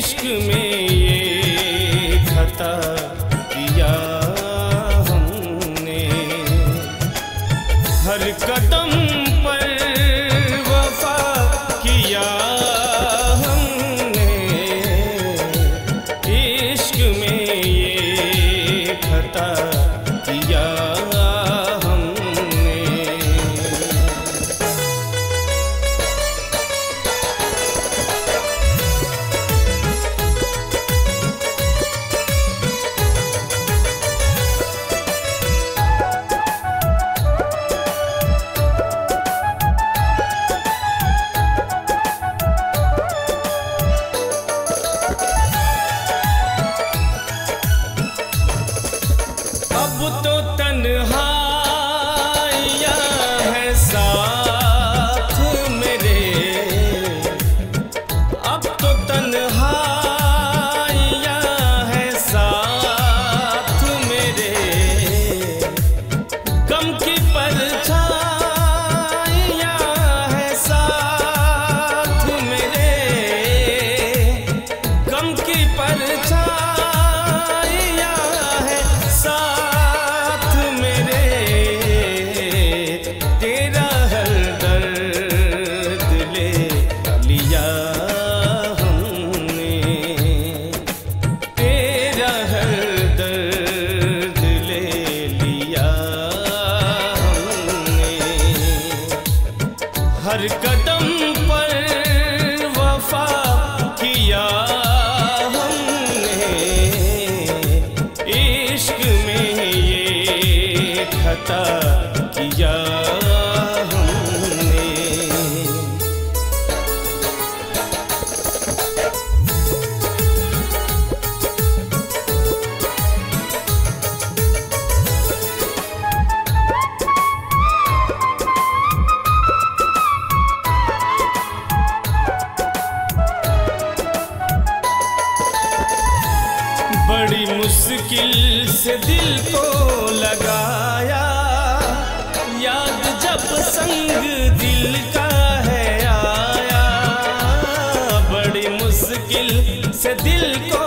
इश्क में ये खता किया हमने, हर कदम पर वफा किया हमने, इश्क में ये खता किया हमने। अब तो तन्हाइयाँ हैं साथ मेरे, अब तो तन्हाइयाँ हैं साथ मेरे, गम की परछाइयाँ हैं साथ मेरे, गम की परछाइयाँ हैं साथ मेरे, तेरा हर दर्द ले लिया हमने, तेरा हर दर्द ले लिया हमने, हर कदम पर वफा किया हमने, इश्क में ये खता किया हमने। बड़ी मुश्किल से दिल को लगाया, याद जब संग दिल का है आया, बड़ी मुश्किल से दिल को